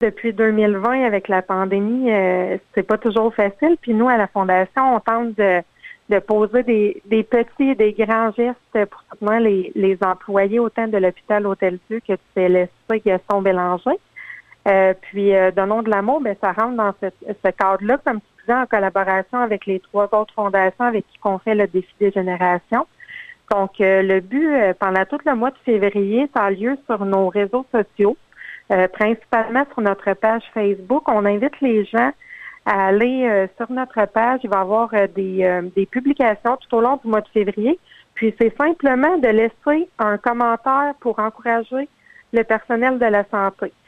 depuis 2020, avec la pandémie, c'est pas toujours facile. Puis nous, à la Fondation, on tente de poser des petits et des grands gestes pour soutenir les employés autant de l'hôpital Hôtel-Dieu que du CLSC Gaston Bélanger. Puis Donnons de l'amour, ben ça rentre dans ce cadre-là, comme tu disais, en collaboration avec les 3 autres fondations avec qui on fait le défi des générations. Donc, le but, pendant tout le mois de février, ça a lieu sur nos réseaux sociaux, principalement sur notre page Facebook. On invite les gens à aller sur notre page. Il va y avoir des publications tout au long du mois de février. Puis, c'est simplement de laisser un commentaire pour encourager le personnel de la santé.